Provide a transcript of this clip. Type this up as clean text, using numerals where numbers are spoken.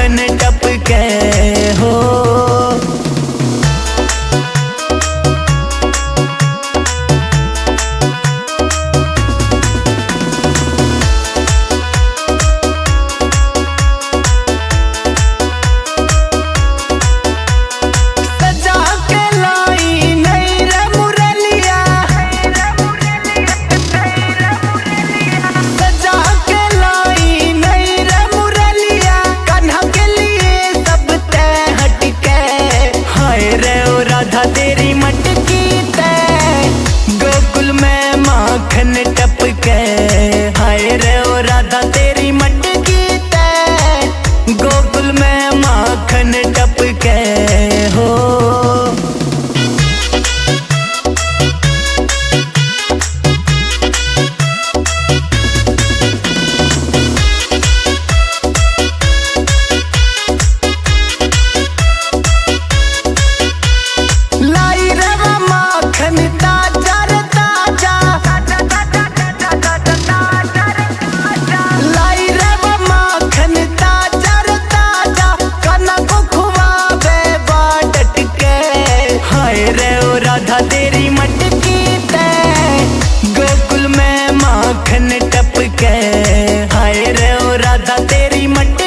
माखन टपके हो। राधा तेरी मटकी तै गोकुल में माखन टपके, हाय रे ओ राधा तेरी मटकी तै गोकुल में माखन टपके हो। राधा तेरी मटकी तै गोकुल में माखन टपके, हाय रे ओ राधा तेरी मटकी